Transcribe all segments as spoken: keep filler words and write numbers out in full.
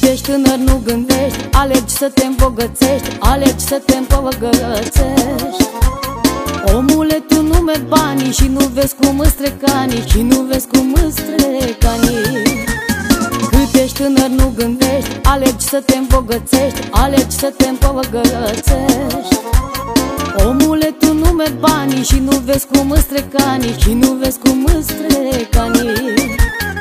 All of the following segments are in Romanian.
ești tânăr nu gândești, alegi să te îmbogățești, alegi să te îmbogățești. Omule, tu nu mergi banii și nu vezi cum îți trec anii, și nu vezi cum îți trec anii. Cât ești tânăr nu gândești, alegi să te îmbogățești, alegi să te îmbogățești. Omule, tu nu mergi banii și nu vezi cum îți trec anii, și nu vezi cum îți trec anii.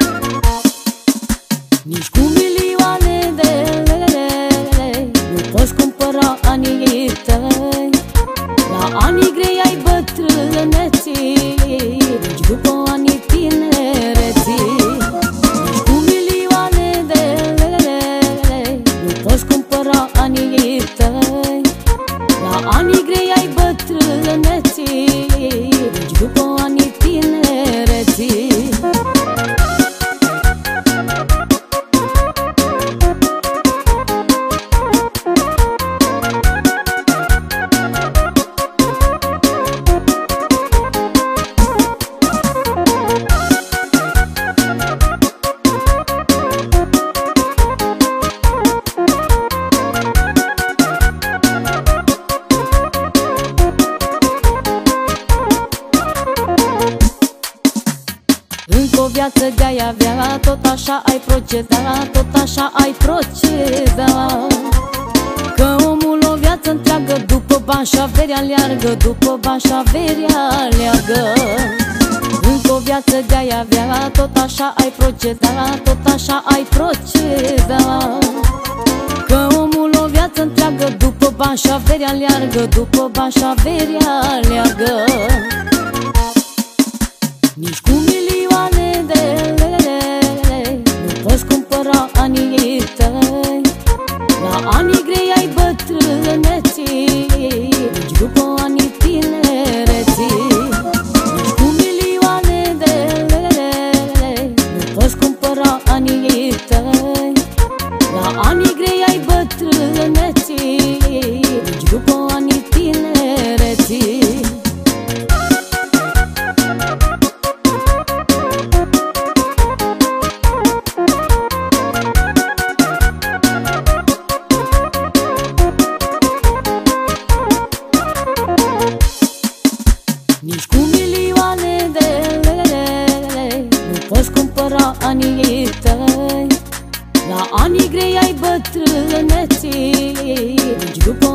Nici cu milioane de lei nu poți cumpăra anii tăi. La anii grei ai bătrâneții, nici după anii tinereții. Nici cu milioane de lei nu poți cumpăra anii tăi. La anii grei ai bătrâneții, nici după anii tinereții. Încă o viață de-ai avea, tot așa ai proceda, tot așa ai proceda. Că omul o viață întreagă după bani și averea aleargă, după bani și averea aleargă. Încă o viață de-ai avea, tot așa ai proceda, tot așa ai proceda. Că omul o viață întreagă după bani și averea aleargă, după bani și averea aleargă. Nici cu milioane de lei nu poți cumpăra anii tăi. La anii grei ai bătrâneții, nici după anii tinereții. Nici cu milioane de lei nu poți cumpăra anii tăi. La anii grei ai bătrâneții, nici după anii tinereții. Nici cu milioane de lei nu poți cumpăra anii tăi. La anii grei ai bătrâneții, nici după